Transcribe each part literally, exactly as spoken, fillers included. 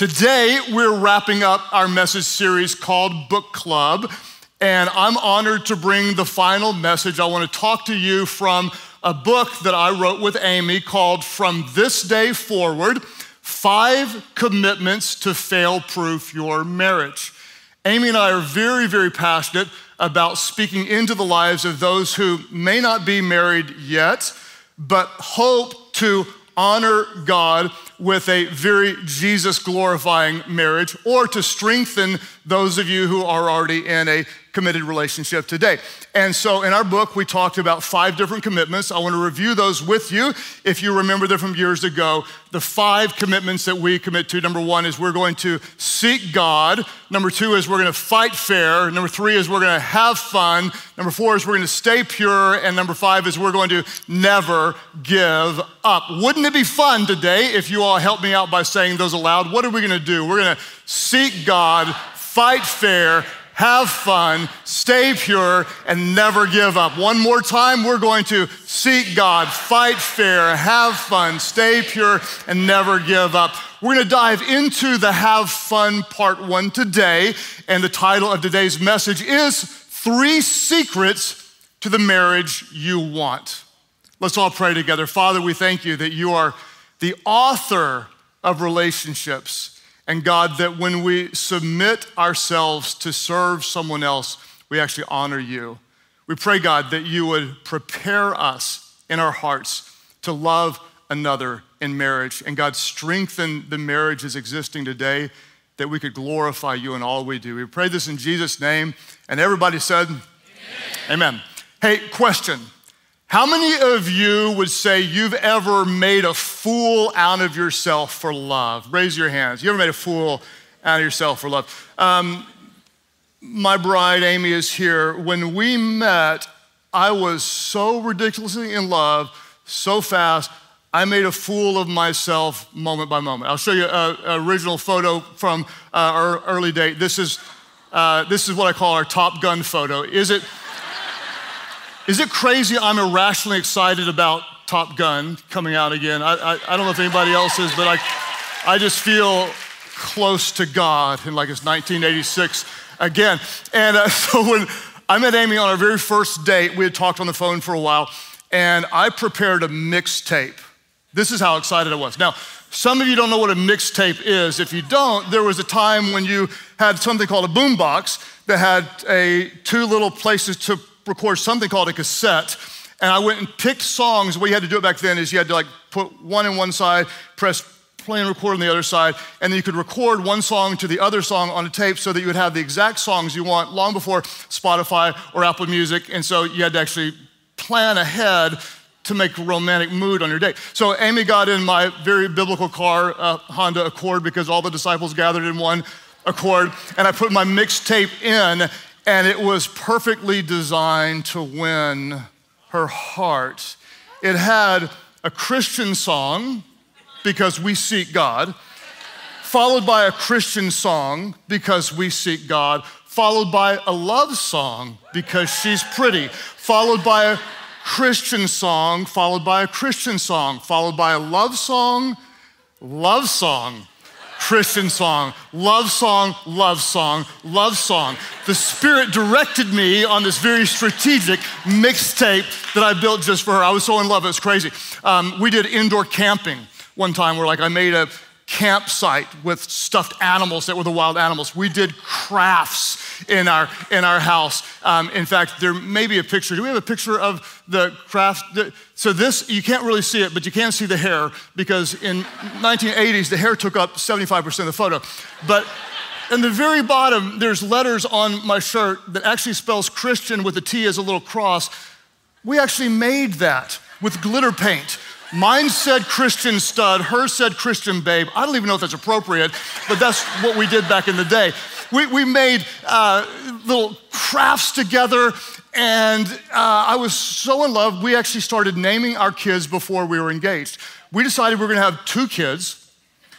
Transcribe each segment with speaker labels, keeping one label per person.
Speaker 1: Today, we're wrapping up our message series called Book Club, and I'm honored to bring the final message. I want to talk to you from a book that I wrote with Amy called From This Day Forward, Five Commitments to Fail-Proof Your Marriage. Amy and I are very, very passionate about speaking into the lives of those who may not be married yet, but hope to honor God with a very Jesus-glorifying marriage, or to strengthen those of you who are already in a committed relationship today. And so in our book, we talked about five different commitments. I want to review those with you. If you remember them from years ago, the five commitments that we commit to, number one is we're going to seek God. Number two is we're going to fight fair. Number three is we're going to have fun. Number four is we're going to stay pure. And number five is we're going to never give up. Wouldn't it be fun today if you all helped me out by saying those aloud? What are we going to do? We're going to seek God, fight fair, have fun, stay pure, and never give up. One more time, we're going to seek God, fight fair, have fun, stay pure, and never give up. We're gonna dive into the have fun part one today, and the title of today's message is Three Secrets to the Marriage You Want. Let's all pray together. Father, we thank you that you are the author of relationships. And God, that when we submit ourselves to serve someone else, we actually honor you. We pray, God, that you would prepare us in our hearts to love another in marriage. And God, strengthen the marriages existing today, that we could glorify you in all we do. We pray this in Jesus' name. And everybody said, Amen. Amen. Hey, question. How many of you would say you've ever made a fool out of yourself for love? Raise your hands. You ever made a fool out of yourself for love? Um, my bride, Amy, is here. When we met, I was so ridiculously in love, so fast, I made a fool of myself moment by moment. I'll show you an original photo from uh, our early date. This is, uh, this is what I call our Top Gun photo. Is it... Is it crazy I'm irrationally excited about Top Gun coming out again? I, I, I don't know if anybody else is, but I, I just feel close to God, and like it's nineteen eighty-six again. And uh, so when I met Amy on our very first date, we had talked on the phone for a while, and I prepared a mixtape. This is how excited I was. Now, some of you don't know what a mixtape is. If you don't, there was a time when you had something called a boombox that had a two little places to record something called a cassette, and I went and picked songs. The way you had to do it back then is you had to like put one in one side, press play and record on the other side, and then you could record one song to the other song on a tape so that you would have the exact songs you want long before Spotify or Apple Music, and so you had to actually plan ahead to make a romantic mood on your date. So Amy got in my very biblical car, uh, Honda Accord, because all the disciples gathered in one Accord, and I put my mixtape in, and it was perfectly designed to win her heart. It had a Christian song, because we seek God, followed by a Christian song, because we seek God, followed by a love song, because she's pretty, followed by a Christian song, followed by a Christian song, followed by a love song, love song, Christian song, love song, love song, love song. The Spirit directed me on this very strategic mixtape that I built just for her. I was so in love, it was crazy. Um, we did indoor camping one time where like I made a campsite with stuffed animals that were the wild animals. We did crafts in our in our house. Um, in fact, there may be a picture. Do we have a picture of the craft? So this, you can't really see it, but you can see the hair, because in nineteen eighties, the hair took up seventy-five percent of the photo. But in the very bottom, there's letters on my shirt that actually spells Christian with a T as a little cross. We actually made that with glitter paint. Mine said Christian stud, hers said Christian babe. I don't even know if that's appropriate, but that's what we did back in the day. We, we made uh, little crafts together, and uh, I was so in love, we actually started naming our kids before we were engaged. We decided we were gonna have two kids.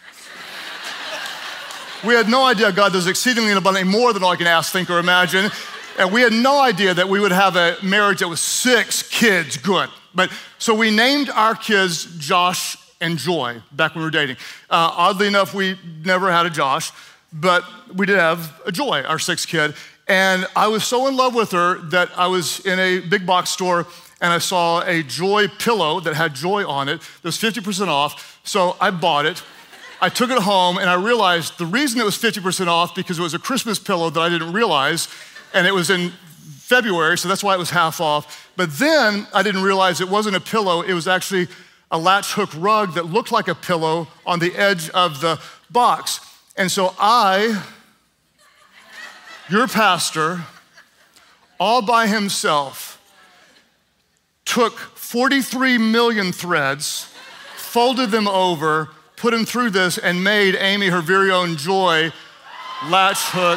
Speaker 1: We had no idea God does exceedingly and abundantly more than all I can ask, think, or imagine. And we had no idea that we would have a marriage that was six kids good. But so we named our kids Josh and Joy back when we were dating. Uh, oddly enough, we never had a Josh, but we did have a Joy, our sixth kid. And I was so in love with her that I was in a big box store and I saw a Joy pillow that had Joy on it. It was fifty percent off, so I bought it. I took it home and I realized the reason it was fifty percent off because it was a Christmas pillow that I didn't realize, and it was in February, so that's why it was half off. But then I didn't realize it wasn't a pillow, it was actually a latch hook rug that looked like a pillow on the edge of the box. And so I, your pastor, all by himself, took forty-three million threads, folded them over, put them through this, and made Amy her very own Joy latch hook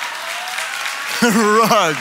Speaker 1: rug.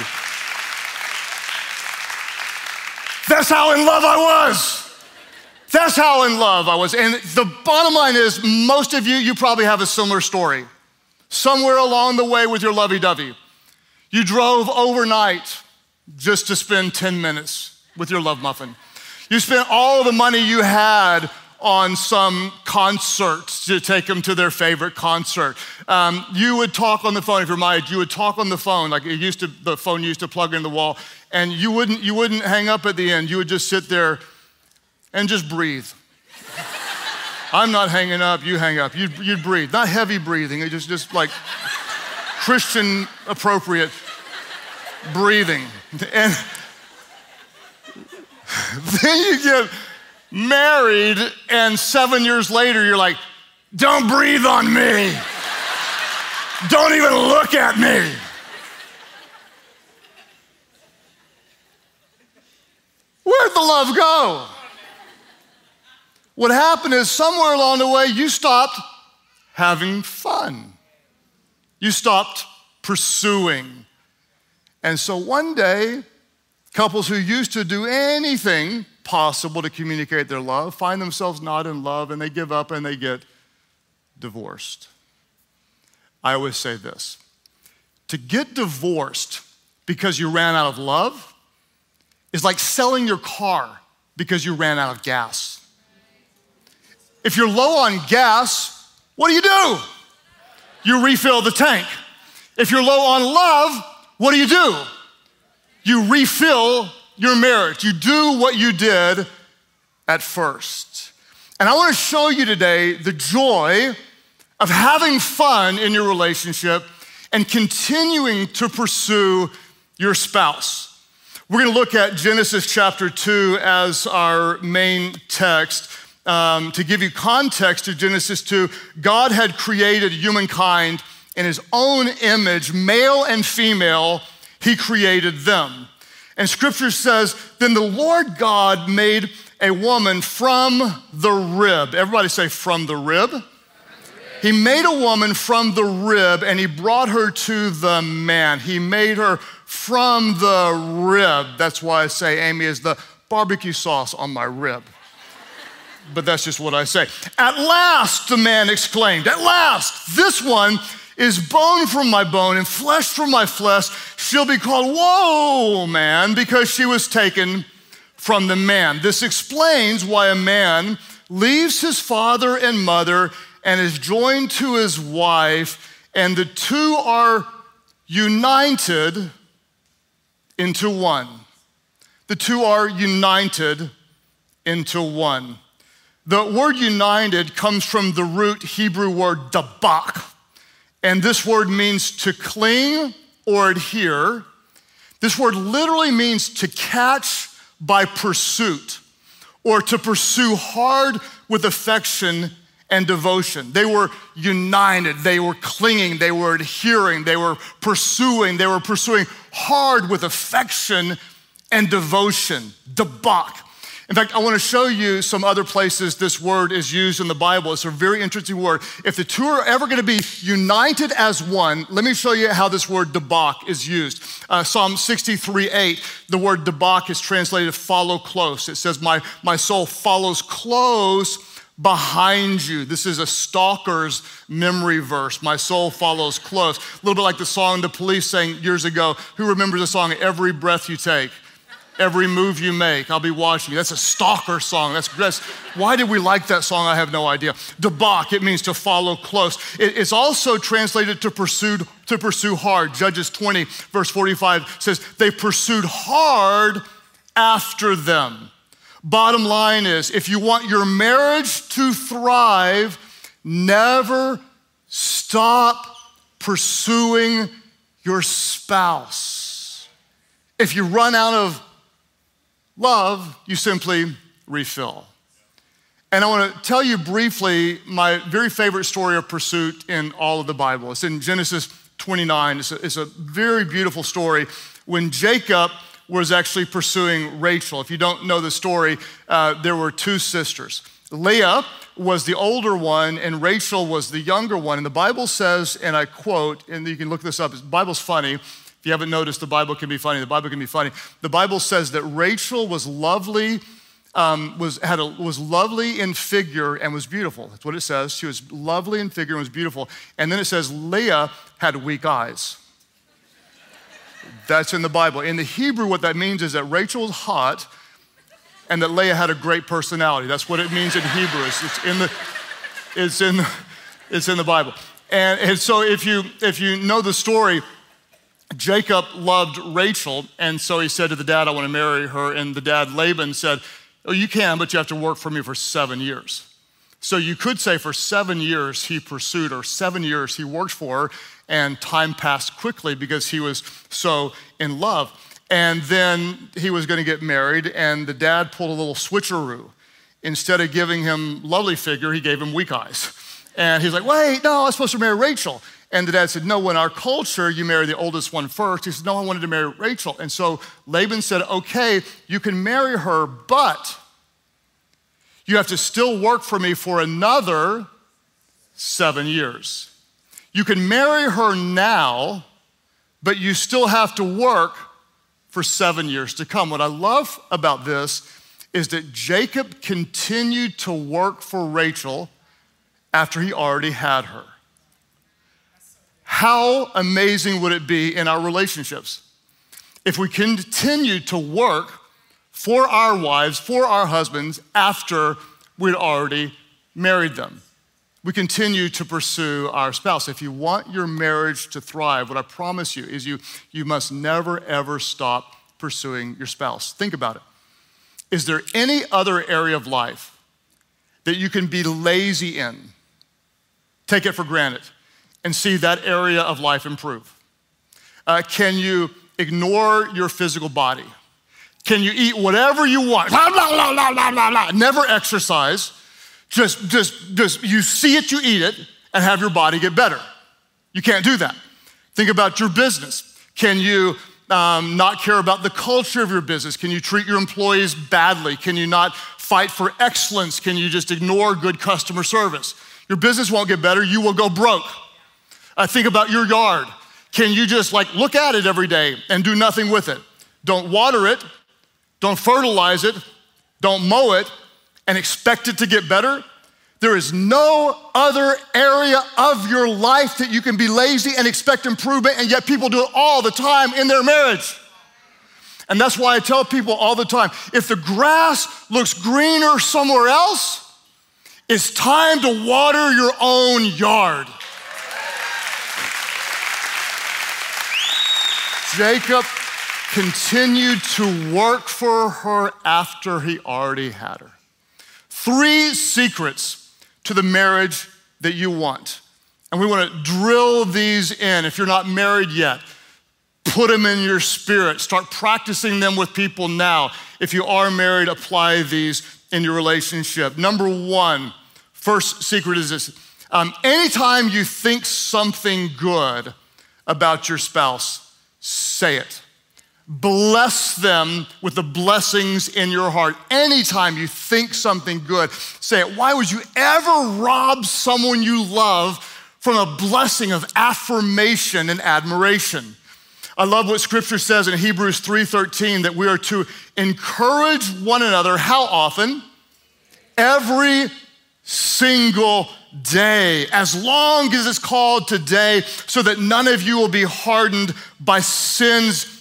Speaker 1: That's how in love I was. That's how in love I was. And the bottom line is, most of you, you probably have a similar story. Somewhere along the way with your lovey-dovey, you drove overnight just to spend ten minutes with your love muffin. You spent all the money you had on some concert to take them to their favorite concert. Um, you would talk on the phone, if you're my age, you would talk on the phone, like it used to, the phone used to plug in the wall, and you wouldn't, you wouldn't hang up at the end. You would just sit there and just breathe. I'm not hanging up, you hang up. You'd, you'd breathe, not heavy breathing, it just, just like Christian appropriate breathing. And then you get married, and seven years later, you're like, don't breathe on me. Don't even look at me. Where'd the love go? What happened is somewhere along the way, you stopped having fun. You stopped pursuing. And so one day, couples who used to do anything possible to communicate their love find themselves not in love, and they give up and they get divorced. I always say this: to get divorced because you ran out of love is like selling your car because you ran out of gas. If you're low on gas, what do you do? You refill the tank. If you're low on love, what do you do? You refill your marriage. You do what you did at first. And I want to show you today the joy of having fun in your relationship and continuing to pursue your spouse. We're going to look at Genesis chapter two as our main text. Um, to give you context to Genesis two, God had created humankind in his own image, male and female, he created them. And scripture says, then the Lord God made a woman from the rib. Everybody say, from the rib. From the rib. He made a woman from the rib, and he brought her to the man. He made her from the rib. That's why I say Amy is the barbecue sauce on my rib. But that's just what I say. At last, the man exclaimed, at last, this one is bone from my bone and flesh from my flesh. She'll be called Whoa Man because she was taken from the man. This explains why a man leaves his father and mother and is joined to his wife, and the two are united into one. The two are united into one. The word united comes from the root Hebrew word dabak. And this word means to cling or adhere. This word literally means to catch by pursuit, or to pursue hard with affection and devotion. They were united, they were clinging, they were adhering, they were pursuing, they were pursuing hard with affection and devotion. Dabak. In fact, I want to show you some other places this word is used in the Bible. It's a very interesting word. If the two are ever going to be united as one, let me show you how this word dabak is used. Uh, Psalm sixty-three eight, the word dabak is translated follow close. It says, my, my soul follows close behind you. This is a stalker's memory verse. My soul follows close. A little bit like the song The Police sang years ago. Who remembers the song, Every Breath You Take? Every move you make, I'll be watching you. That's a stalker song. That's, that's why did we like that song? I have no idea. Debak, it means to follow close. It, it's also translated to pursue, to pursue hard. Judges twenty, verse forty-five says, they pursued hard after them. Bottom line is, if you want your marriage to thrive, never stop pursuing your spouse. If you run out of love, you simply refill. And I want to tell you briefly my very favorite story of pursuit in all of the Bible. It's in Genesis twenty-nine. It's a, it's a very beautiful story when Jacob was actually pursuing Rachel. If you don't know the story, uh, there were two sisters. Leah was the older one and Rachel was the younger one. And the Bible says, and I quote, and you can look this up, the Bible's funny. If you haven't noticed, the Bible can be funny. The Bible can be funny. The Bible says that Rachel was lovely, um, was had a, was lovely in figure and was beautiful. That's what it says. She was lovely in figure and was beautiful. And then it says Leah had weak eyes. That's in the Bible. In the Hebrew, what that means is that Rachel was hot and that Leah had a great personality. That's what it means in Hebrew. It's, it's in the, it's in, the, it's in the Bible. And, and so if you if you know the story, Jacob loved Rachel, and so he said to the dad, I want to marry her. And the dad, Laban, said, oh, you can, but you have to work for me for seven years. So you could say for seven years he pursued her, seven years he worked for her, and time passed quickly because he was so in love. And then he was going to get married, and the dad pulled a little switcheroo. Instead of giving him lovely figure, he gave him weak eyes. And he's like, wait, no, I was supposed to marry Rachel. And the dad said, no, in our culture, you marry the oldest one first. He said, no, I wanted to marry Rachel. And so Laban said, okay, you can marry her, but you have to still work for me for another seven years. You can marry her now, but you still have to work for seven years to come. What I love about this is that Jacob continued to work for Rachel after he already had her. How amazing would it be in our relationships if we continue to work for our wives, for our husbands, after we'd already married them? We continue to pursue our spouse. If you want your marriage to thrive, what I promise you is you, you must never, ever stop pursuing your spouse. Think about it. Is there any other area of life that you can be lazy in, take it for granted, and see that area of life improve? Uh, can you ignore your physical body? Can you eat whatever you want? Blah, blah, blah, blah, blah, blah, blah. Never exercise. Just, just, just, you see it, you eat it, and have your body get better. You can't do that. Think about your business. Can you um, not care about the culture of your business? Can you treat your employees badly? Can you not fight for excellence? Can you just ignore good customer service? Your business won't get better, you will go broke. Uh, think about your yard. Can you just like look at it every day and do nothing with it? Don't water it, don't fertilize it, don't mow it, and expect it to get better? There is no other area of your life that you can be lazy and expect improvement, and yet people do it all the time in their marriage. And that's why I tell people all the time, if the grass looks greener somewhere else, it's time to water your own yard. Jacob continued to work for her after he already had her. Three secrets to the marriage that you want. And we want to drill these in. If you're not married yet, put them in your spirit. Start practicing them with people now. If you are married, apply these in your relationship. Number one, first secret is this. Um, anytime you think something good about your spouse, say it. Bless them with the blessings in your heart. Anytime you think something good, say it. Why would you ever rob someone you love from a blessing of affirmation and admiration? I love what scripture says in Hebrews three thirteen that we are to encourage one another. How often? Every single day, as long as it's called today, so that none of you will be hardened by sin's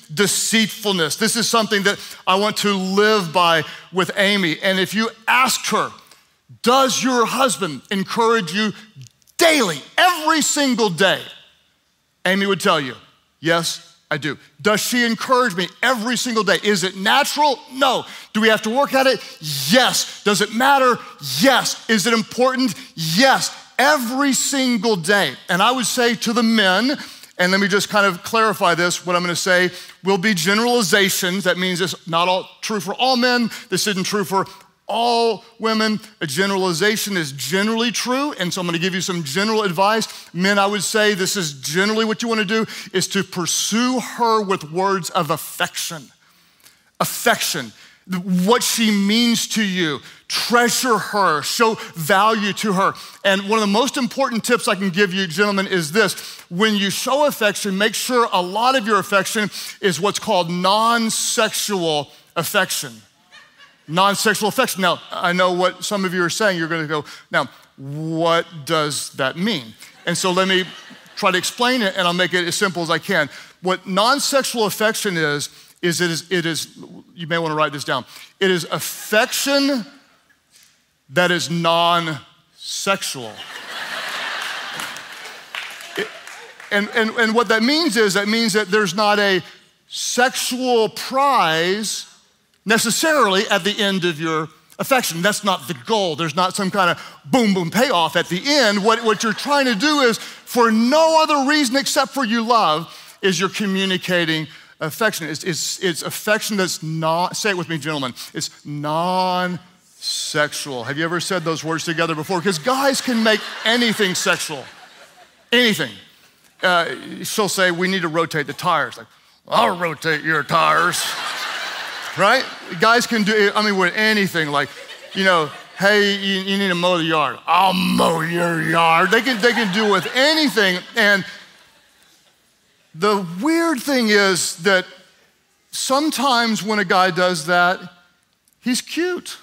Speaker 1: deceitfulness. This is something that I want to live by with Amy. And if you asked her, does your husband encourage you daily, every single day? Amy would tell you, yes, I do. Does she encourage me every single day? Is it natural? No. Do we have to work at it? Yes. Does it matter? Yes. Is it important? Yes. Every single day. And I would say to the men, and let me just kind of clarify this, what I'm gonna say will be generalizations. That means it's not all true for all men. This isn't true for all women. A generalization is generally true, and so I'm gonna give you some general advice. Men, I would say this is generally what you wanna do, is to pursue her with words of affection. Affection, what she means to you. Treasure her, show value to her. And one of the most important tips I can give you, gentlemen, is this. When you show affection, make sure a lot of your affection is what's called non-sexual affection. Non-sexual affection. Now, I know what some of you are saying. You're gonna go, now, what does that mean? And so let me try to explain it, and I'll make it as simple as I can. What non-sexual affection is, is it is, it is, you may wanna write this down. It is affection that is non-sexual. it, and, and, and what that means is, that means that there's not a sexual prize necessarily at the end of your affection. That's not the goal. There's not some kind of boom, boom payoff at the end. What, what you're trying to do is, for no other reason except for you love, is you're communicating affection. It's, it's, it's affection that's not, say it with me, gentlemen, it's non-sexual. Have you ever said those words together before? Because guys can make anything sexual, anything. Uh, she'll say, we need to rotate the tires. Like, I'll rotate your tires. Right? Guys can do, I mean, with anything, like, you know, hey, you, you need to mow the yard. I'll mow your yard. They can, they can do with anything. And the weird thing is that sometimes when a guy does that, he's cute.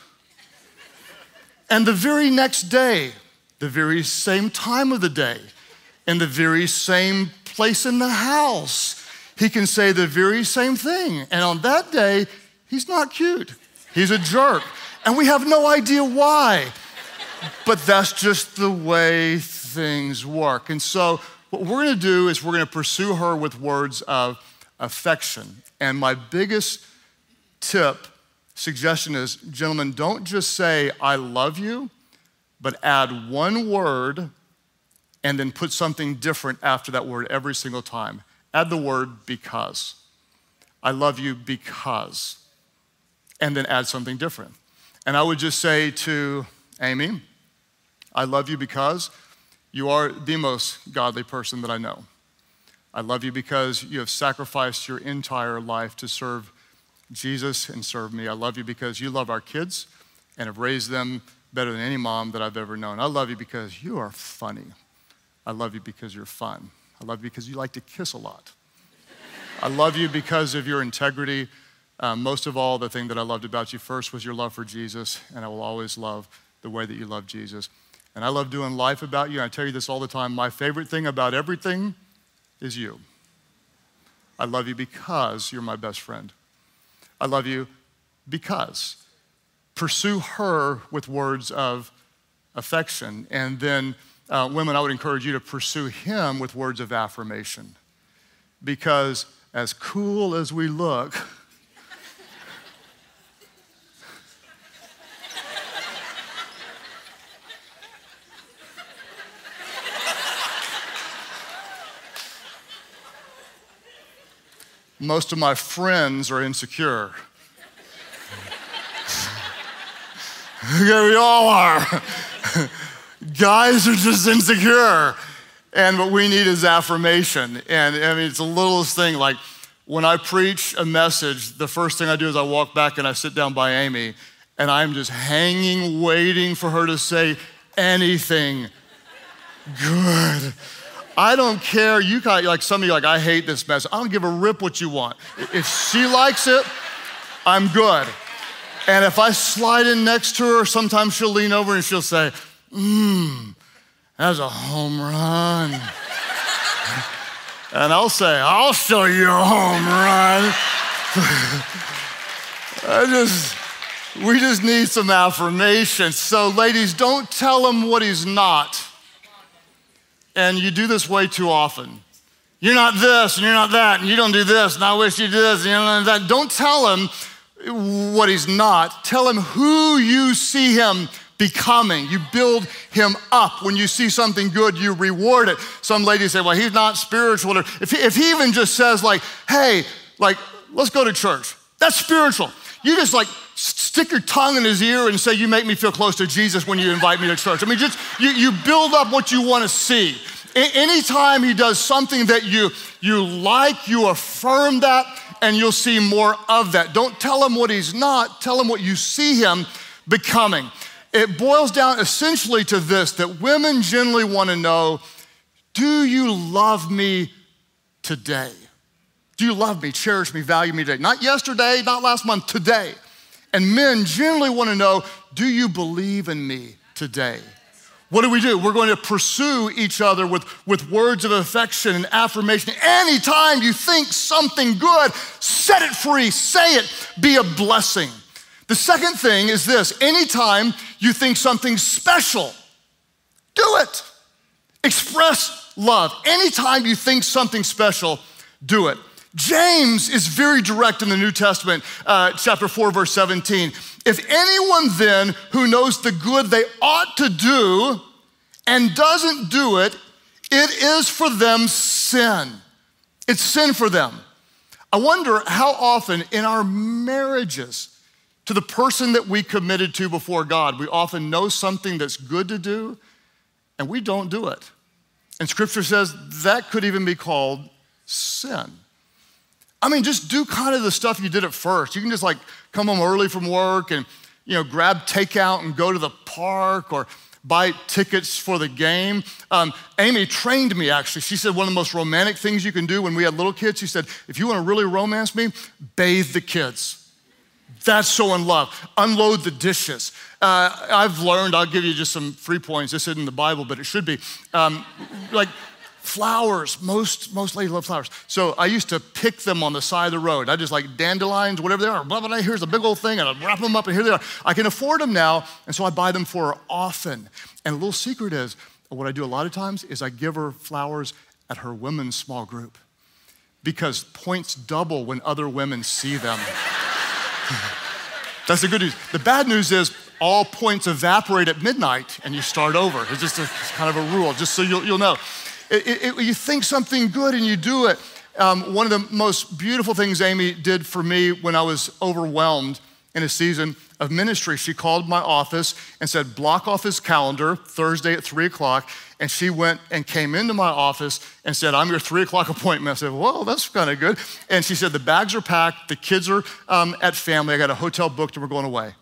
Speaker 1: And the very next day, the very same time of the day, in the very same place in the house, he can say the very same thing. And on that day, he's not cute. He's a jerk. And we have no idea why. But that's just the way things work. And so what we're gonna do is we're gonna pursue her with words of affection. And my biggest tip, suggestion is, gentlemen, don't just say, I love you, but add one word and then put something different after that word every single time. Add the word because. I love you because. And then add something different. And I would just say to Amy, I love you because you are the most godly person that I know. I love you because you have sacrificed your entire life to serve Jesus and serve me. I love you because you love our kids and have raised them better than any mom that I've ever known. I love you because you are funny. I love you because you're fun. I love you because you like to kiss a lot. I love you because of your integrity. Um, most of all, the thing that I loved about you first was your love for Jesus, and I will always love the way that you love Jesus. And I love doing life about you. And I tell you this all the time. My favorite thing about everything is you. I love you because you're my best friend. I love you because. Pursue her with words of affection. And then, uh, women, I would encourage you to pursue him with words of affirmation. Because as cool as we look, most of my friends are insecure. Yeah, we all are. Guys are just insecure. And what we need is affirmation. And I mean, it's the littlest thing. Like when I preach a message, the first thing I do is I walk back and I sit down by Amy, and I'm just hanging, waiting for her to say anything good. I don't care. You got, like some of you, like, I hate this message. I don't give a rip what you want. If she likes it, I'm good. And if I slide in next to her, sometimes she'll lean over and she'll say, mmm, that was a home run. uh, And I'll say, I'll show you a home run. I just, we just need some affirmation. So ladies, don't tell him what he's not. And you do this way too often. You're not this, and you're not that, and you don't do this, and I wish you did this, and you don't do that. Don't tell him what he's not. Tell him who you see him becoming. You build him up. When you see something good, you reward it. Some ladies say, well, he's not spiritual. Or if he, if he even just says like, hey, like, let's go to church. That's spiritual. You just like stick your tongue in his ear and say, you make me feel close to Jesus when you invite me to church. I mean, just, you, you build up what you want to see. A- anytime he does something that you, you like, you affirm that, and you'll see more of that. Don't tell him what he's not, tell him what you see him becoming. It boils down essentially to this, that women generally want to know, do you love me today? Do you love me, cherish me, value me today? Not yesterday, not last month, today. And men generally want to know, do you believe in me today? What do we do? We're going to pursue each other with, with words of affection and affirmation. Anytime you think something good, set it free, say it, be a blessing. The second thing is this, anytime you think something special, do it. Express love. Anytime you think something special, do it. James is very direct in the New Testament, uh, chapter four, verse seventeen. If anyone then who knows the good they ought to do and doesn't do it, it is for them sin. It's sin for them. I wonder how often in our marriages, to the person that we committed to before God, we often know something that's good to do and we don't do it. And scripture says that could even be called sin. I mean, just do kind of the stuff you did at first. You can just like come home early from work and, you know, grab takeout and go to the park or buy tickets for the game. Um, Amy trained me actually. She said one of the most romantic things you can do when we had little kids, she said, if you want to really romance me, bathe the kids. That's so in love. Unload the dishes. Uh, I've learned, I'll give you just some free points. This isn't in the Bible, but it should be. Um, like flowers, most, most ladies love flowers. So I used to pick them on the side of the road. I just like dandelions, whatever they are, blah, blah, blah, here's a big old thing, and I wrap them up, and here they are. I can afford them now, and so I buy them for her often. And a little secret is, what I do a lot of times is I give her flowers at her women's small group because points double when other women see them. That's the good news. The bad news is all points evaporate at midnight and you start over. It's just a, it's kind of a rule, just so you'll, you'll know. It, it, it, you think something good and you do it. Um, one of the most beautiful things Amy did for me when I was overwhelmed in a season of ministry, she called my office and said, block off his calendar Thursday at three o'clock. And she went and came into my office and said, I'm your three o'clock appointment. I said, well, that's kind of good. And she said, the bags are packed, the kids are um, at family, I got a hotel booked and we're going away.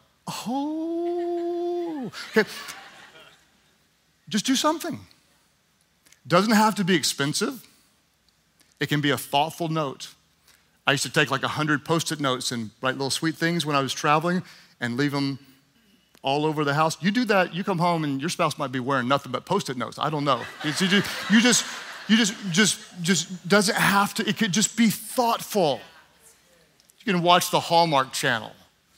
Speaker 1: Oh, okay. Just do something. Doesn't have to be expensive. It can be a thoughtful note. I used to take like a hundred Post-it notes and write little sweet things when I was traveling and leave them all over the house. You do that, you come home and your spouse might be wearing nothing but Post-it notes. I don't know. You just, you just, you just, just, just doesn't have to, it could just be thoughtful. You can watch the Hallmark Channel.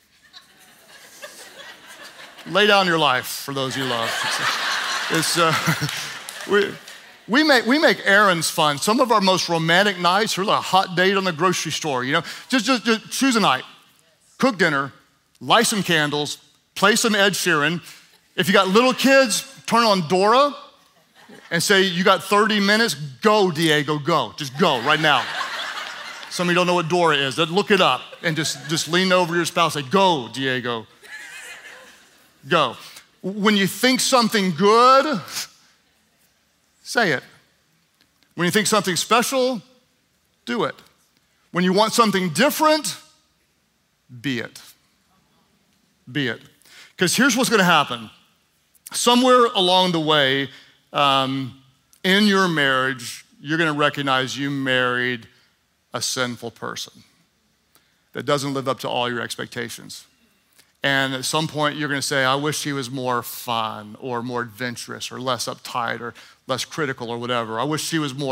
Speaker 1: Lay down your life for those you love. It's, uh, we, we make, we make errands fun. Some of our most romantic nights are like a hot date on the grocery store, you know? Just, just, just choose a night, cook dinner, light some candles, play some Ed Sheeran. If you got little kids, turn on Dora and say, you got thirty minutes, go Diego, go. Just go right now. Some of you don't know what Dora is. Look it up and just, just lean over your spouse and say, go Diego, go. When you think something good, say it. When you think something special, do it. When you want something different, be it. Be it. Because here's what's gonna happen. Somewhere along the way um, in your marriage, you're gonna recognize you married a sinful person that doesn't live up to all your expectations. And at some point, you're gonna say, I wish he was more fun or more adventurous or less uptight or less critical or whatever. I wish she was more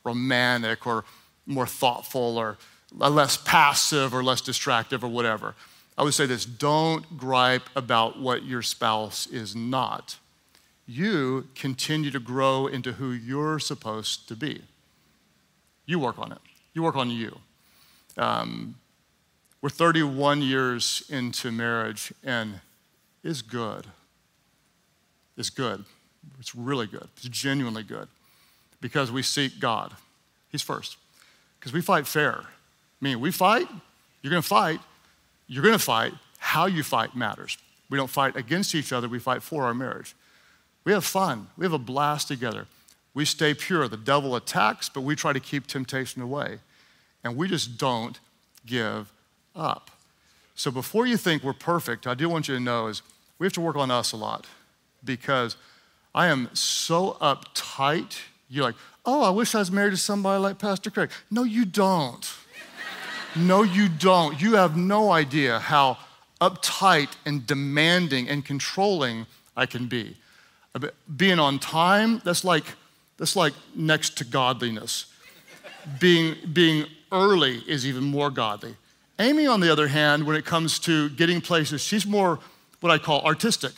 Speaker 1: romantic or more thoughtful or less passive or less distractive or whatever. I would say this: don't gripe about what your spouse is not. You continue to grow into who you're supposed to be. You work on it. You work on you. Um, we're thirty-one years into marriage, and it's good. It's good. It's really good. It's genuinely good because we seek God. He's first. Because we fight fair. I mean, we fight, you're gonna fight, you're gonna fight. How you fight matters. We don't fight against each other, we fight for our marriage. We have fun, we have a blast together. We stay pure. The devil attacks, but we try to keep temptation away. And we just don't give up. So before you think we're perfect, I do want you to know is we have to work on us a lot because I am so uptight. You're like, oh, I wish I was married to somebody like Pastor Craig. No, you don't. No, you don't. You have no idea how uptight and demanding and controlling I can be. Being on time, that's like, that's like next to godliness. Being, being early is even more godly. Amy, on the other hand, when it comes to getting places, she's more what I call artistic.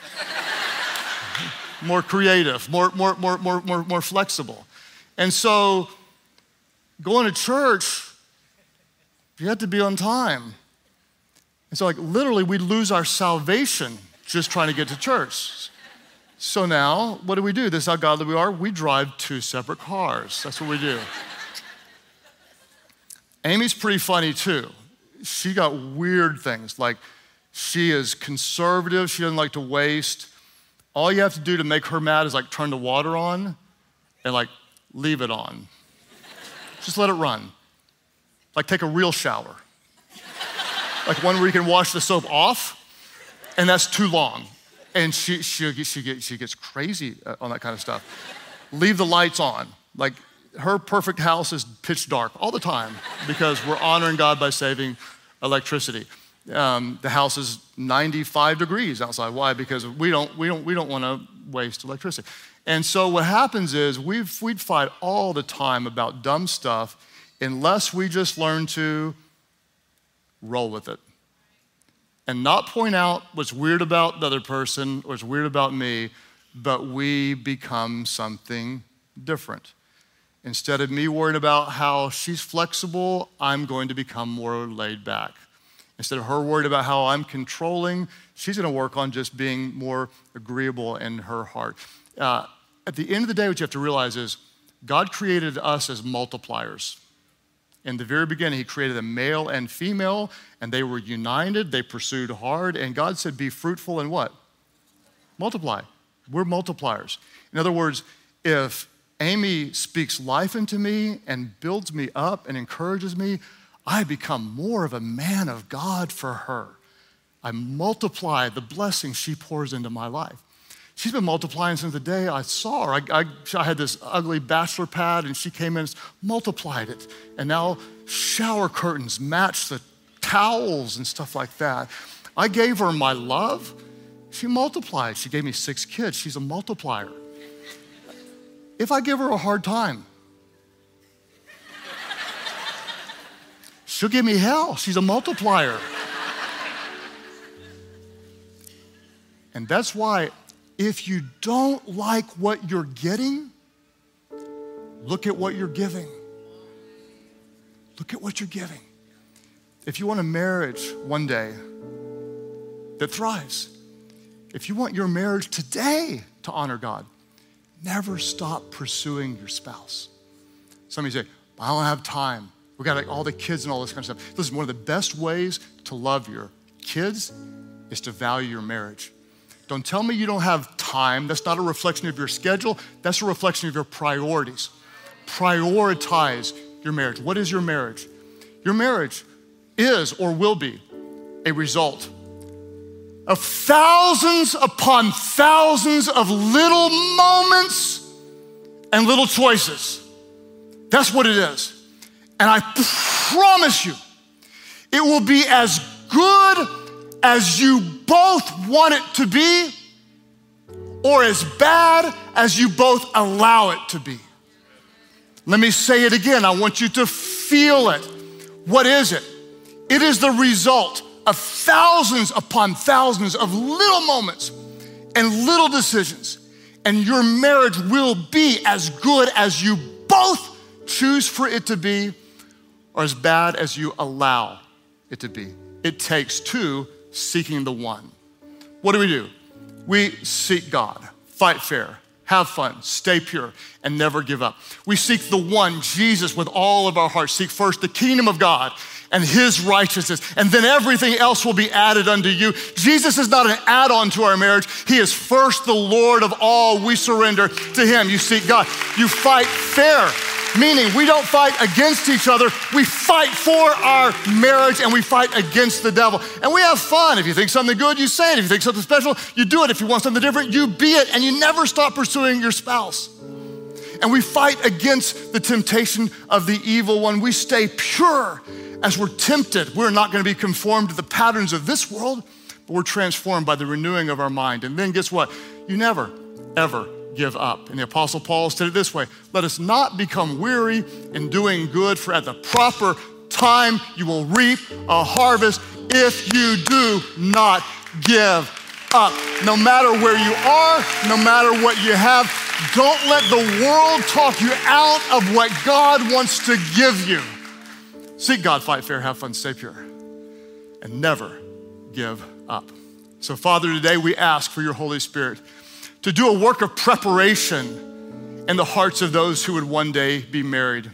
Speaker 1: More creative, more, more, more, more, more, more flexible. And so going to church, you have to be on time. And so like literally we lose our salvation just trying to get to church. So now, what do we do? This is how godly we are. We drive two separate cars. That's what we do. Amy's pretty funny too. She got weird things, like she is conservative, she doesn't like to waste. All you have to do to make her mad is like turn the water on and like leave it on. Just let it run. Like take a real shower. Like one where you can wash the soap off, and that's too long. And she, she, she, gets, she gets crazy on that kind of stuff. Leave the lights on. Like her perfect house is pitch dark all the time because we're honoring God by saving electricity. Um, the house is ninety-five degrees outside. Why? Because we don't, we don't, we don't want to waste electricity. And so what happens is we've, we'd fight all the time about dumb stuff unless we just learn to roll with it and not point out what's weird about the other person or what's weird about me, but we become something different. Instead of me worrying about how she's flexible, I'm going to become more laid back. Instead of her worried about how I'm controlling, she's gonna work on just being more agreeable in her heart. Uh, at the end of the day, what you have to realize is God created us as multipliers. In the very beginning, he created a male and female, and they were united, they pursued hard, and God said, be fruitful and what? Multiply. We're multipliers. In other words, if Amy speaks life into me and builds me up and encourages me, I become more of a man of God for her. I multiply the blessings she pours into my life. She's been multiplying since the day I saw her. I, I, I had this ugly bachelor pad, and she came in and multiplied it. And now shower curtains match the towels and stuff like that. I gave her my love. She multiplied. She gave me six kids. She's a multiplier. If I give her a hard time, she'll give me hell. She's a multiplier. And that's why if you don't like what you're getting, look at what you're giving. Look at what you're giving. If you want a marriage one day that thrives, if you want your marriage today to honor God, never stop pursuing your spouse. Some of you say, I don't have time. We got like all the kids and all this kind of stuff. Listen, one of the best ways to love your kids is to value your marriage. Don't tell me you don't have time. That's not a reflection of your schedule. That's a reflection of your priorities. Prioritize your marriage. What is your marriage? Your marriage is or will be a result of thousands upon thousands of little moments and little choices. That's what it is. And I promise you, it will be as good as you both want it to be, or as bad as you both allow it to be. Let me say it again. I want you to feel it. What is it? It is the result of thousands upon thousands of little moments and little decisions. And your marriage will be as good as you both choose for it to be, or as bad as you allow it to be. It takes two seeking the one. What do we do? We seek God, fight fair, have fun, stay pure, and never give up. We seek the one, Jesus, with all of our hearts. Seek first the kingdom of God and his righteousness, and then everything else will be added unto you. Jesus is not an add-on to our marriage. He is first the Lord of all. We surrender to him. You seek God. You fight fair, meaning we don't fight against each other. We fight for our marriage, and we fight against the devil. And we have fun. If you think something good, you say it. If you think something special, you do it. If you want something different, you be it, and you never stop pursuing your spouse. And we fight against the temptation of the evil one. We stay pure as we're tempted. We're not gonna be conformed to the patterns of this world, but we're transformed by the renewing of our mind. And then guess what? You never, ever give up. And the Apostle Paul said it this way: let us not become weary in doing good, for at the proper time you will reap a harvest if you do not give up. No matter where you are, no matter what you have, don't let the world talk you out of what God wants to give you. Seek God, fight fair, have fun, stay pure, and never give up. So Father, today we ask for your Holy Spirit to do a work of preparation in the hearts of those who would one day be married.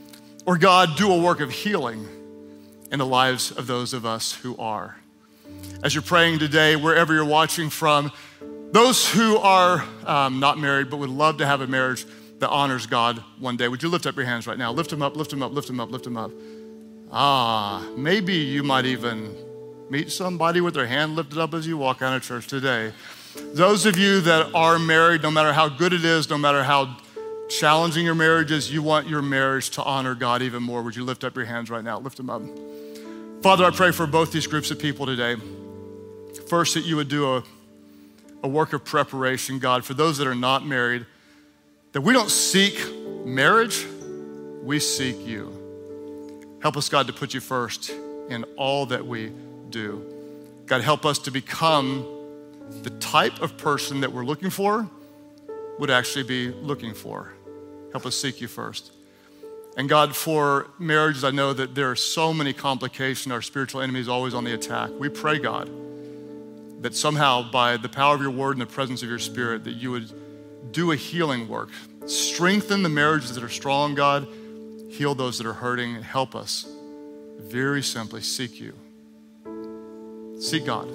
Speaker 1: Or God, do a work of healing in the lives of those of us who are. As you're praying today, wherever you're watching from, those who are um, not married but would love to have a marriage that honors God one day, would you lift up your hands right now? Lift them up, lift them up, lift them up, lift them up. Ah, maybe you might even meet somebody with their hand lifted up as you walk out of church today. Those of you that are married, no matter how good it is, no matter how challenging your marriage is, you want your marriage to honor God even more. Would you lift up your hands right now? Lift them up. Father, I pray for both these groups of people today. First, that you would do a, a work of preparation, God, for those that are not married, that we don't seek marriage, we seek you. Help us, God, to put you first in all that we do. God, help us to become the type of person that we're looking for would actually be looking for. Help us seek you first. And God, for marriages, I know that there are so many complications. Our spiritual enemy is always on the attack. We pray, God, that somehow by the power of your word and the presence of your spirit, that you would do a healing work. Strengthen the marriages that are strong, God. Heal those that are hurting, and help us very simply seek you. Seek God.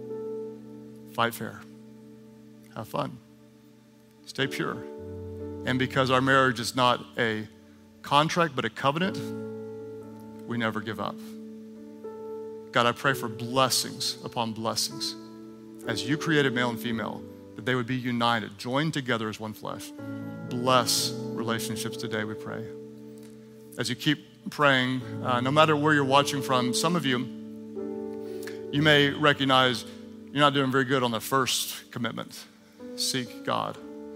Speaker 1: Fight fair. Have fun. Stay pure. And because our marriage is not a contract but a covenant, we never give up. God, I pray for blessings upon blessings. As you created male and female, that they would be united, joined together as one flesh. Bless relationships today, we pray. As you keep praying, uh, no matter where you're watching from, some of you, you may recognize you're not doing very good on the first commitment. Seek God.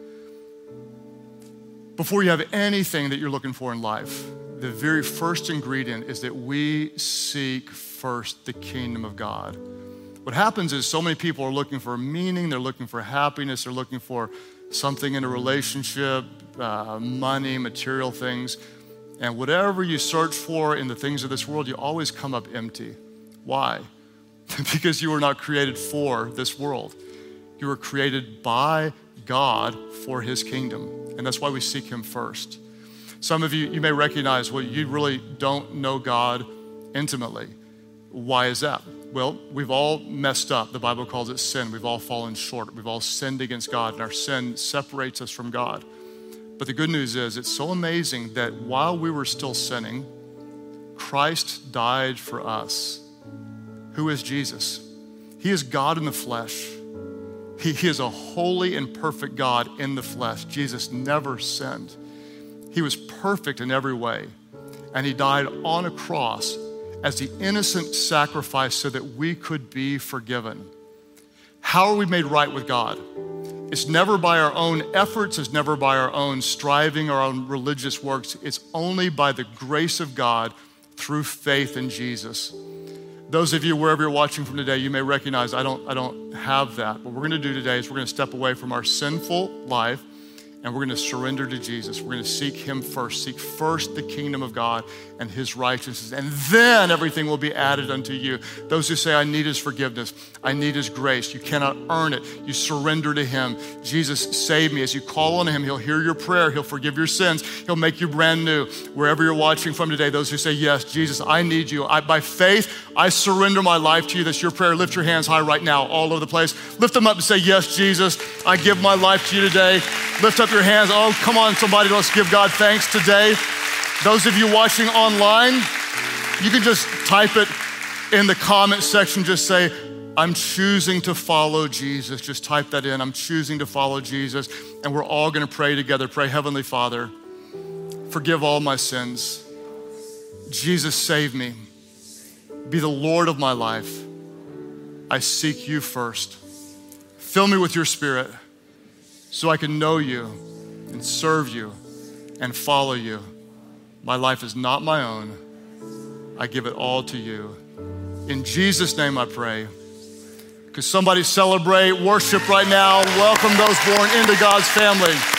Speaker 1: Before you have anything that you're looking for in life, the very first ingredient is that we seek first the kingdom of God. What happens is so many people are looking for meaning, they're looking for happiness, they're looking for something in a relationship, uh, money, material things. And whatever you search for in the things of this world, you always come up empty. Why? Because you were not created for this world. You were created by God for his kingdom. And that's why we seek him first. Some of you, you may recognize, well, you really don't know God intimately. Why is that? Well, we've all messed up. The Bible calls it sin. We've all fallen short. We've all sinned against God, and our sin separates us from God. But the good news is, it's so amazing that while we were still sinning, Christ died for us. Who is Jesus? He is God in the flesh. He, he is a holy and perfect God in the flesh. Jesus never sinned. He was perfect in every way. And he died on a cross as the innocent sacrifice so that we could be forgiven. How are we made right with God? It's never by our own efforts. It's never by our own striving, our own religious works. It's only by the grace of God through faith in Jesus. Those of you, wherever you're watching from today, you may recognize I don't, I don't have that. What we're gonna do today is we're gonna step away from our sinful life and we're gonna surrender to Jesus. We're gonna seek him first. Seek first the kingdom of God and his righteousness, and then everything will be added unto you. Those who say, I need his forgiveness, I need his grace, you cannot earn it. You surrender to him. Jesus, save me. As you call on him, he'll hear your prayer, he'll forgive your sins, he'll make you brand new. Wherever you're watching from today, those who say, yes, Jesus, I need you. I, by faith, I surrender my life to you. That's your prayer. Lift your hands high right now, all over the place. Lift them up and say, yes, Jesus, I give my life to you today. Lift up your hands. Oh, come on, somebody, let's give God thanks today. Those of you watching online, you can just type it in the comment section. Just say, I'm choosing to follow Jesus. Just type that in. I'm choosing to follow Jesus. And we're all gonna pray together. Pray, Heavenly Father, forgive all my sins. Jesus, save me. Be the Lord of my life. I seek you first. Fill me with your Spirit so I can know you and serve you and follow you. My life is not my own. I give it all to you. In Jesus' name I pray. Could somebody celebrate, worship right now, welcome those born into God's family.